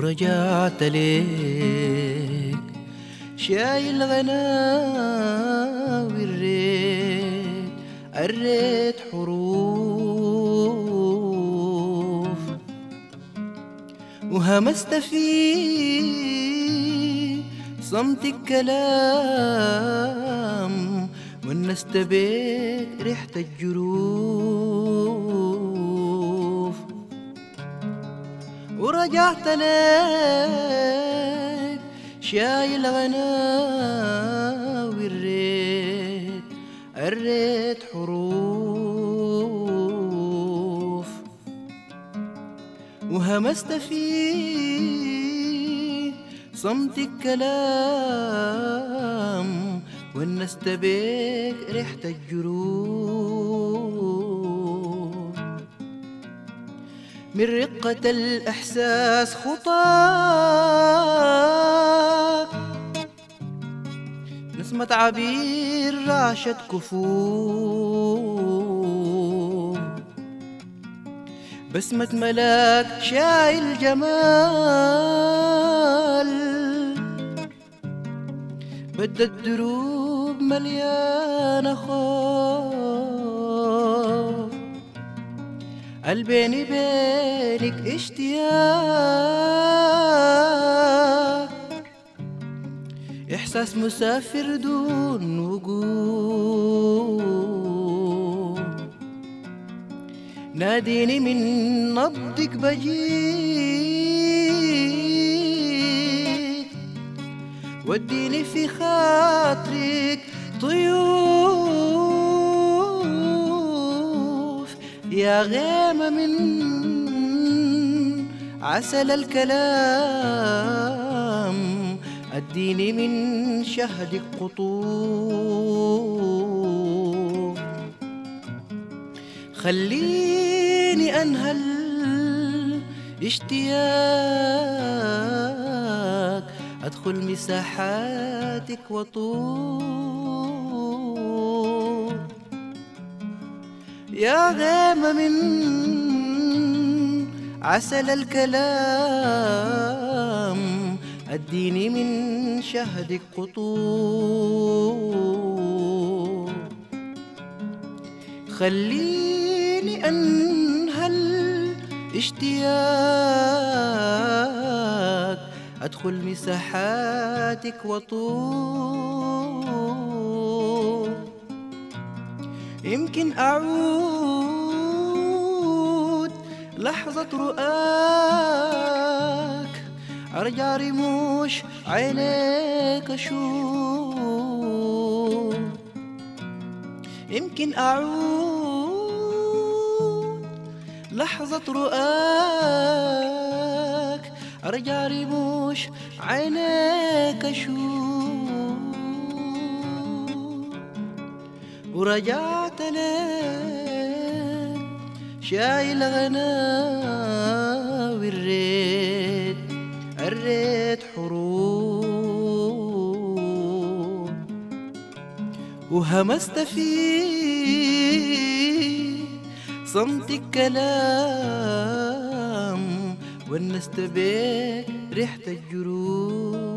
ورجعت ليك شايل غناوي الريت حروف وهمست في صمت الكلام ونست بيك ريحة الجروف ورجعت لك شايل غناوي الريت حروف وهمست في صمت الكلام ونست بيك ريحة الجروف من رقة الإحساس خطاك نسمة عبير راشت كفوف بسمة ملاك شايل جمال بدت الدروب مليانة خوف البيني بينك اشتياق إحساس مسافر دون وقوف ناديني من نبضك بجيك وديني في خاطرك طيوف يا غيمة من عسل الكلام اديني من شهدك قطوف خليني انهل اشتياق ادخل مساحاتك وطوف يا غيمة من عسل الكلام اديني من شهدك قطوف خليني انهل اشتياق ادخل مساحاتك وطوف يمكن اعود لحظة رؤاك ارجع رموش عينيك اشوف يمكن اعود لحظة رؤاك ارجع رموش عينيك اشوف ورجعت لك شايل غناوي الريت حروف وهمست في صمت الكلام ونست بيك ريحة الجروح